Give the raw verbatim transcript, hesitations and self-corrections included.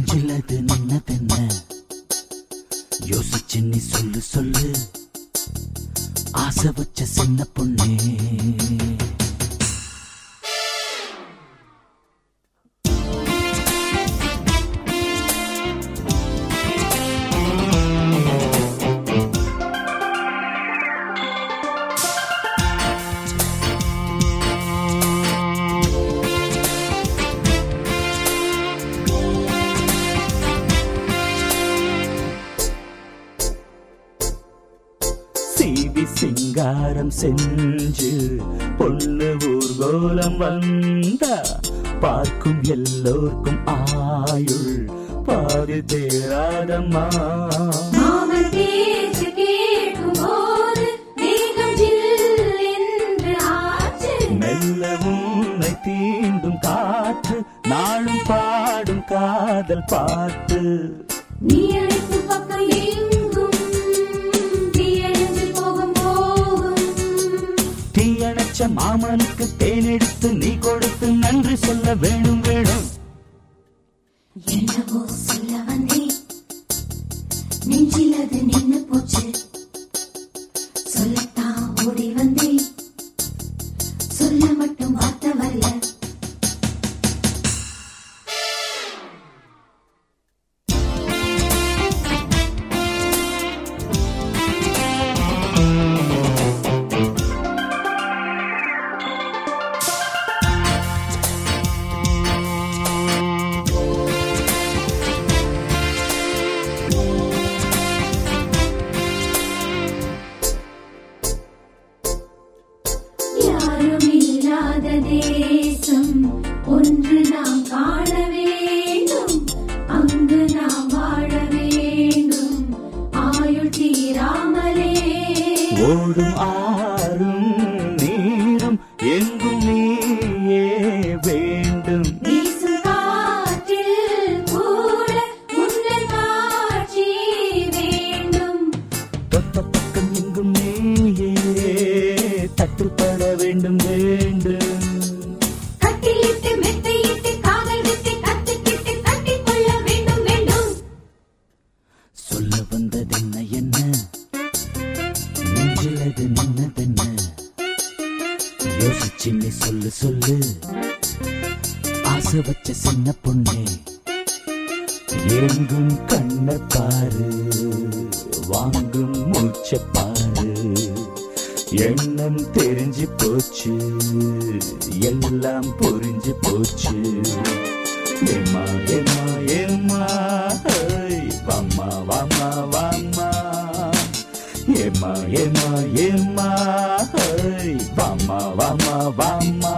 நெஞ்சிலது நின்னதென்ன யோசிச்சு நீ சொல்லு சொல்லு ஆசை வச்ச சின்ன பொண்ணே. சீவி சிங்காரம் செஞ்சு பொண்ணு ஊர்கோலம் வந்தா பார்க்கும் எல்லோர்க்கும் ஆயுள் பாதி தேராதம்மா. மெல்ல உன்னை தீண்டும் காற்று நாளும் பாடும் காதல் பாட்டு. நீ அழைத்து பக்கம் எங்கும் தீயணைச்ச மாமனுக்கு தேனெடுத்து நீ கொடுத்து நன்றி சொல்ல வேணும் வேணும். என்னவோ சொல்ல வந்தேன் நெஞ்சிலது நின்னு போச்சு சொல்லத்தான் ஓடி வந்தேன் சொல்ல மட்டும் வார்த்தை வரல. தேசம் ஒன்று நாம் காண வேண்டும் அங்கு நாம் வாழ வேண்டும் ஆயுள் தீராமலே. ஓடும் ஆறும் நீரும் எங்கும் நீயே வேண்டும். வீசும் காற்றில் கூட உன்னல் காட்சி வேண்டும். தொட்ட பக்கம் எங்கும் நீயே தட்டுப்பட வேண்டும் வேண்டும். கட்டிலிட்டு மெத்தையிட்டு காதல் விட்டு கத்துக்கிட்டு கட்டிக்கொள்ள வேண்டும் வேண்டும். சொல்ல வந்ததென்ன என்ன நெஞ்சிலது நின்னதென்ன யோசிச்சு நீ சொல்லு சொல்லு ஆசை வச்ச சின்ன பொண்ணே. எங்கும் கண்ண பாரு வாங்கும் மூச்ச பாரு எண்ணம் தெரிஞ்சு போச்சு எல்லாம் புரிஞ்சு போச்சு. ஏமா ஏமா ஏமா வாமா வாமா வாமா ஏமா ஏமா ஏமா வாமா வாமா வாமா.